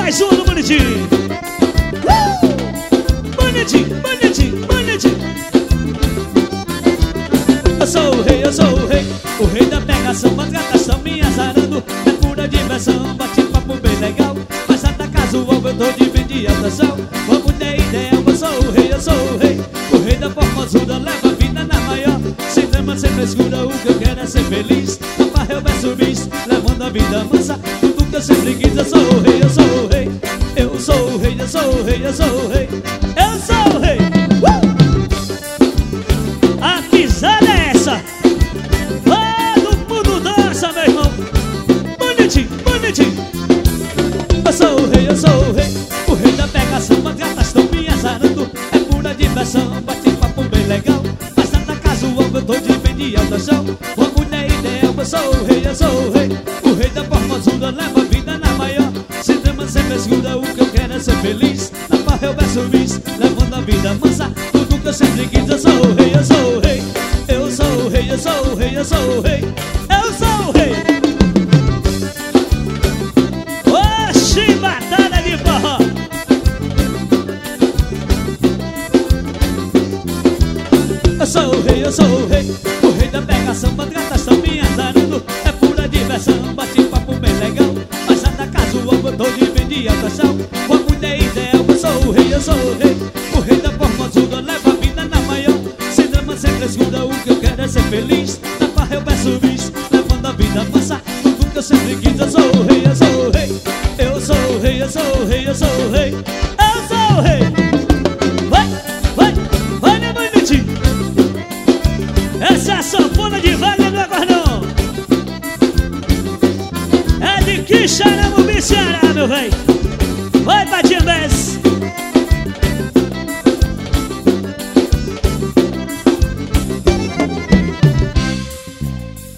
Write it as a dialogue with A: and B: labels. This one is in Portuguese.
A: mais uma do Bonitinho. Bonitinho, bonitinho, bonitinho. Eu sou o rei, eu sou o rei da pegação. As gatas são me azarando, é pura diversão. Bate papo bem legal, mas nada casual. Eu tô de bem de altação. Vamos ter ideia, eu sou o rei, eu sou o rei. O rei da formosura, leva a vida na maior. Sem drama, sem frescura, o que eu quero é ser feliz. Na barra eu verso bis, levando a vida mansa. Tudo que eu sempre quis, eu sou o rei, eu sou o rei. Eu sou o rei, eu sou o rei, eu sou o rei. Eu sou o rei. A pisada é essa. Todo mundo dança, meu irmão. Bonitinho, bonitinho. Eu sou o rei, eu sou o rei. O rei da pegação, as gatas estão me azarando. É pura diversão, bate papo bem legal. Mas nada casual, eu tô de bem de alta chão. Uma mulher ideal, eu sou o rei, eu sou o rei. O rei da formosura, leva a vida na maior. Sem drama, sem frescura, o que eu quero é ser feliz. Na barra eu verso bis, levando a vida mansa. Tudo que eu sempre quis, eu sou o rei, eu sou o rei. Eu sou o rei, eu sou o rei, eu sou o rei. Eu sou o rei. Oxi, batalha de forró. Eu sou o rei, eu sou o rei. O rei da pegação, as gatas estão me azarando. É pura diversão, bate papo bem legal. Mas nada casual, eu tô de bem de alta chão. Com a mulher ideal, eu sou o rei, eu sou o rei. O rei da formosura, leva a vida na maior. Sem drama, sem frescura, o que eu quero é ser feliz. Na barra eu peço bis, levando a vida mansa. Tudo que eu sempre quis, eu sou o rei, eu sou o rei. Eu sou o rei, eu sou o rei, eu sou o rei. Eu sou o rei. Vai, vai, vai, meu bonitinho. Essa é a sanfona de Wagner do Acordão. É de Quixaramubim, Ceará, meu velho.